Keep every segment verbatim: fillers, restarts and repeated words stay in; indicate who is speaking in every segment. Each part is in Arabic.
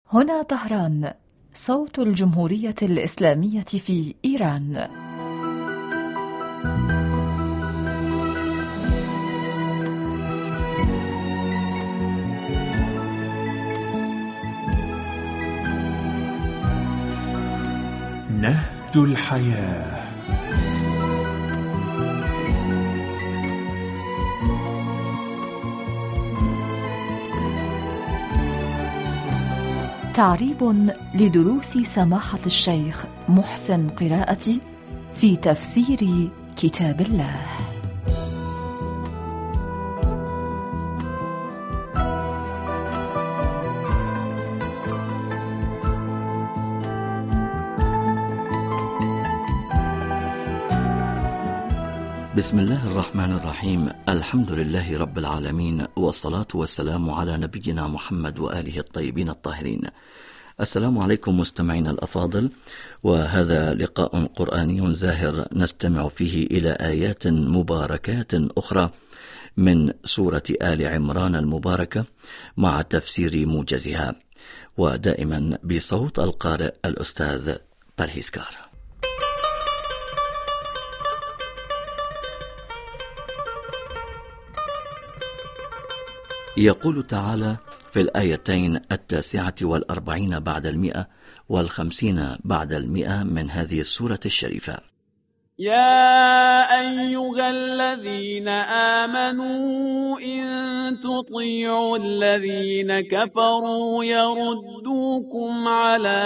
Speaker 1: هنا طهران، صوت الجمهورية الإسلامية في إيران.
Speaker 2: نهج الحياة.
Speaker 1: تعريب لدروس سماحة الشيخ محسن قراءتي في تفسير كتاب الله.
Speaker 3: بسم الله الرحمن الرحيم. الحمد لله رب العالمين، والصلاة والسلام على نبينا محمد وآله الطيبين الطاهرين. السلام عليكم مستمعين الأفاضل، وهذا لقاء قرآني زاهر نستمع فيه إلى آيات مباركات أخرى من سورة آل عمران المباركة مع تفسير موجزها، ودائما بصوت القارئ الأستاذ برهيسكار. يقول تعالى في الآيتين التاسعة والأربعين بعد المئة والخمسين بعد المئة من هذه السورة الشريفة:
Speaker 4: يا أيها الذين آمنوا إن تطيعوا الذين كفروا يردوكم على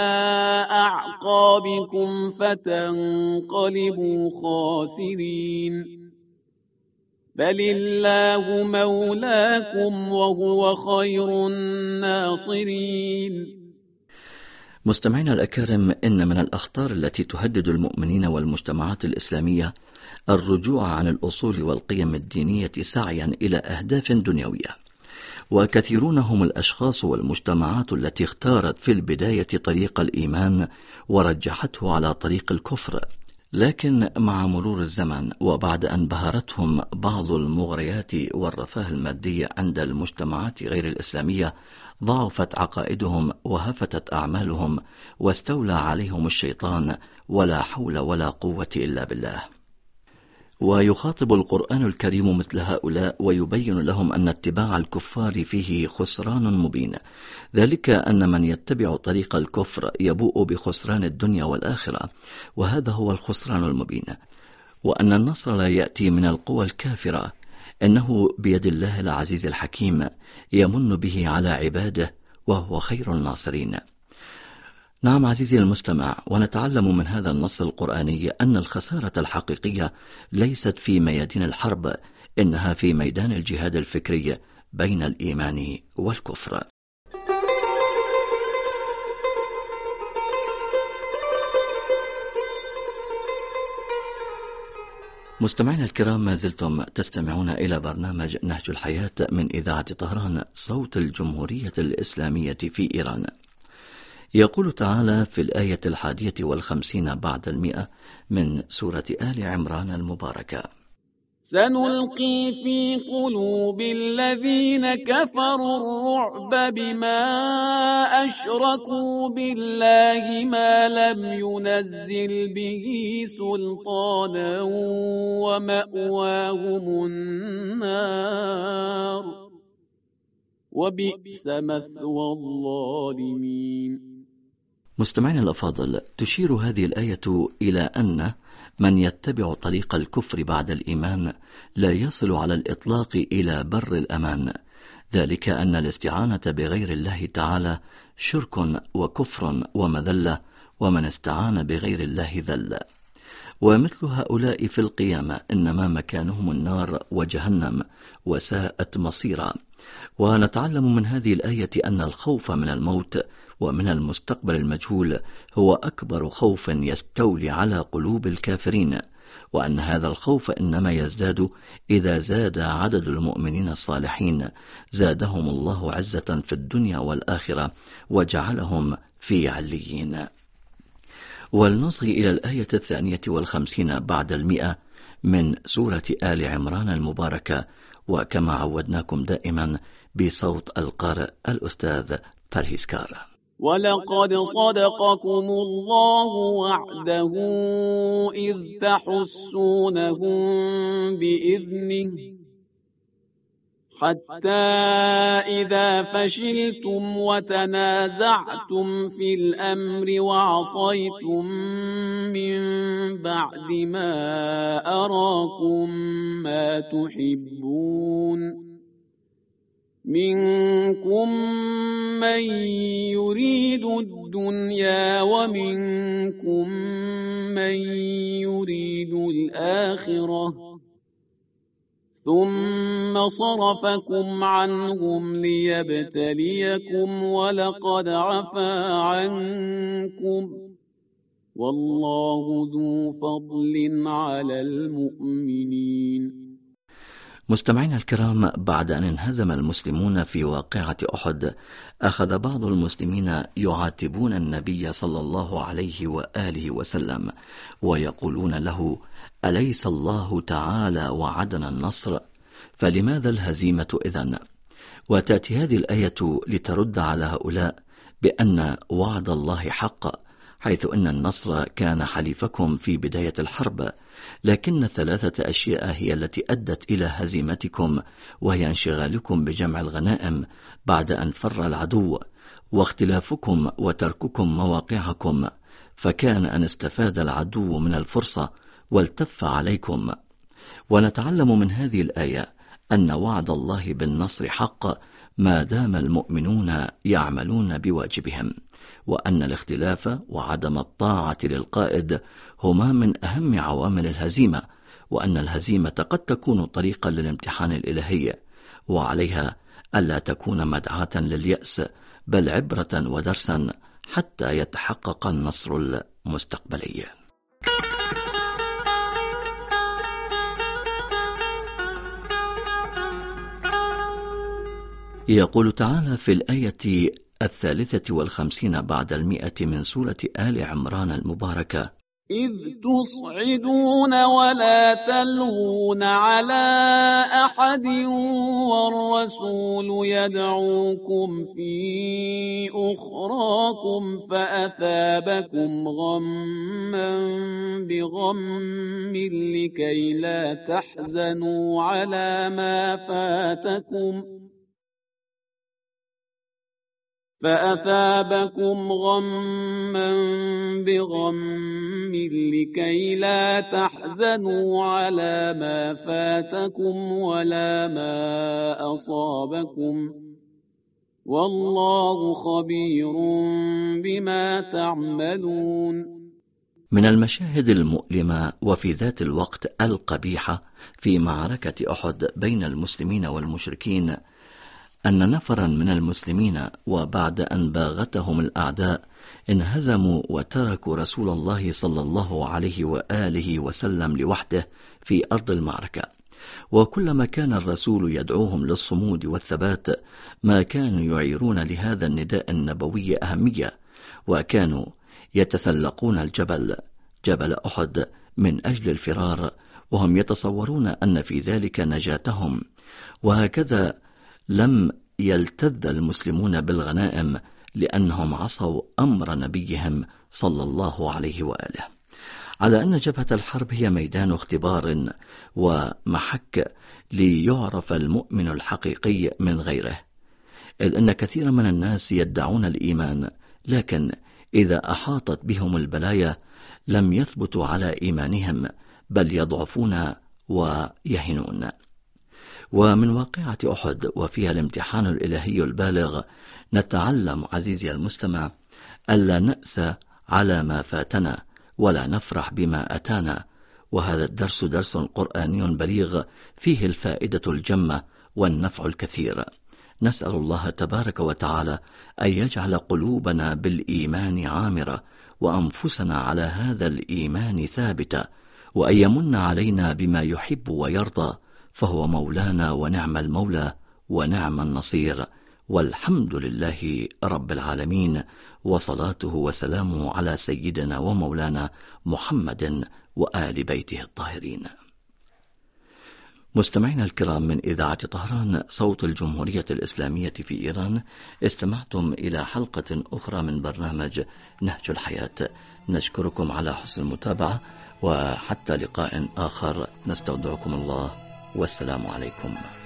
Speaker 4: أعقابكم فتنقلبوا خاسرين، بل الله مولاكم وهو خير الناصرين.
Speaker 3: مستمعينا الأكارم، إن من الأخطار التي تهدد المؤمنين والمجتمعات الإسلامية الرجوع عن الأصول والقيم الدينية سعيا إلى أهداف دنيوية، وكثيرون هم الأشخاص والمجتمعات التي اختارت في البداية طريق الإيمان ورجحته على طريق الكفر، لكن مع مرور الزمن وبعد أن بهرتهم بعض المغريات والرفاه المادي عند المجتمعات غير الإسلامية ضعفت عقائدهم وهفتت أعمالهم واستولى عليهم الشيطان، ولا حول ولا قوة إلا بالله. ويخاطب القرآن الكريم مثل هؤلاء ويبين لهم أن اتباع الكفار فيه خسران مبين، ذلك أن من يتبع طريق الكفر يبوء بخسران الدنيا والآخرة، وهذا هو الخسران المبين، وأن النصر لا يأتي من القوى الكافرة، إنه بيد الله العزيز الحكيم يمن به على عباده وهو خير الناصرين. نعم عزيزي المستمع، ونتعلم من هذا النص القرآني أن الخسارة الحقيقية ليست في ميادين الحرب، إنها في ميدان الجهاد الفكري بين الإيمان والكفر. مستمعينا الكرام، ما زلتم تستمعون إلى برنامج نهج الحياة من إذاعة طهران، صوت الجمهورية الإسلامية في إيران. يقول تعالى في الآية الحادية والخمسين بعد المئة من سورة آل عمران المباركة:
Speaker 4: سنلقي في قلوب الذين كفروا الرعب بما أشركوا بالله ما لم ينزل به سلطانا ومأواهم النار وبئس مثوى الظالمين.
Speaker 3: مستمعين الأفاضل، تشير هذه الآية إلى أن من يتبع طريق الكفر بعد الإيمان لا يصل على الإطلاق إلى بر الأمان، ذلك أن الاستعانة بغير الله تعالى شرك وكفر ومذلة، ومن استعان بغير الله ذل. ومثل هؤلاء في القيامة إنما مكانهم النار وجهنم، وساءت مصيرا. ونتعلم من هذه الآية أن الخوف من الموت ومن المستقبل المجهول هو أكبر خوف يستولي على قلوب الكافرين، وأن هذا الخوف إنما يزداد إذا زاد عدد المؤمنين الصالحين، زادهم الله عزة في الدنيا والآخرة وجعلهم في عليين. ولنصغي إلى الآية الثانية والخمسين بعد المئة من سورة آل عمران المباركة، وكما عودناكم دائما بصوت القارئ الأستاذ برهيسكار.
Speaker 4: ولقد صدقكم الله وعده إذ تحسونهم بإذنه حتى إذا فشلتم وتنازعتم في الأمر وعصيتم من بعد ما أراكم ما تحبون منكم من يريد الدنيا ومنكم من يريد الآخرة ثم صرفكم عنهم ليبتليكم ولقد عفا عنكم والله ذو فضل على المؤمنين.
Speaker 3: مستمعينا الكرام، بعد أن انهزم المسلمون في واقعة أحد، أخذ بعض المسلمين يعاتبون النبي صلى الله عليه وآله وسلم ويقولون له: أليس الله تعالى وعدنا النصر؟ فلماذا الهزيمة إذن؟ وتأتي هذه الآية لترد على هؤلاء بأن وعد الله حق، حيث أن النصر كان حليفكم في بداية الحرب، لكن ثلاثة أشياء هي التي أدت إلى هزيمتكم، وهي انشغالكم بجمع الغنائم بعد أن فر العدو، واختلافكم وترككم مواقعكم، فكان أن استفاد العدو من الفرصة والتف عليكم. ونتعلم من هذه الآية أن وعد الله بالنصر حق ما دام المؤمنون يعملون بواجبهم، وأن الاختلاف وعدم الطاعة للقائد هما من أهم عوامل الهزيمة، وأن الهزيمة قد تكون طريقا للامتحان الإلهي، وعليها ألا تكون مدعاة لليأس، بل عبرة ودرسا حتى يتحقق النصر المستقبلي. يقول تعالى في الآية الثالثة والخمسين بعد المئة من سورة آل عمران المباركة:
Speaker 4: إذ تصعدون ولا تلوون على أحد والرسول يدعوكم في أخراكم فأثابكم غما بغم لكي لا تحزنوا على ما فاتكم فأثابكم غما بغم لكي لا تحزنوا على ما فاتكم ولا ما أصابكم والله خبير بما تعملون.
Speaker 3: من المشاهد المؤلمة وفي ذات الوقت القبيحة في معركة أحد بين المسلمين والمشركين أن نفرا من المسلمين وبعد أن باغتهم الأعداء انهزموا وتركوا رسول الله صلى الله عليه وآله وسلم لوحده في أرض المعركة، وكلما كان الرسول يدعوهم للصمود والثبات ما كانوا يعيرون لهذا النداء النبوي أهمية، وكانوا يتسلقون الجبل جبل أحد من أجل الفرار، وهم يتصورون أن في ذلك نجاتهم. وهكذا لم يلتذ المسلمون بالغنائم لأنهم عصوا أمر نبيهم صلى الله عليه وآله. على أن جبهة الحرب هي ميدان اختبار ومحك ليعرف المؤمن الحقيقي من غيره، إذ أن كثير من الناس يدعون الإيمان، لكن إذا أحاطت بهم البلايا لم يثبتوا على إيمانهم، بل يضعفون ويهنون. ومن واقعة أحد وفيها الامتحان الإلهي البالغ نتعلم عزيزي المستمع ألا نأسى على ما فاتنا ولا نفرح بما أتانا، وهذا الدرس درس قرآني بليغ فيه الفائدة الجمة والنفع الكثير. نسأل الله تبارك وتعالى أن يجعل قلوبنا بالإيمان عامرة وأنفسنا على هذا الإيمان ثابتة، وأن يمن علينا بما يحب ويرضى، فهو مولانا ونعم المولى ونعم النصير، والحمد لله رب العالمين، وصلاته وسلامه على سيدنا ومولانا محمد وآل بيته الطاهرين. مستمعينا الكرام، من إذاعة طهران صوت الجمهورية الإسلامية في إيران، استمعتم إلى حلقة أخرى من برنامج نهج الحياة. نشكركم على حسن المتابعة، وحتى لقاء آخر نستودعكم الله، والسلام عليكم.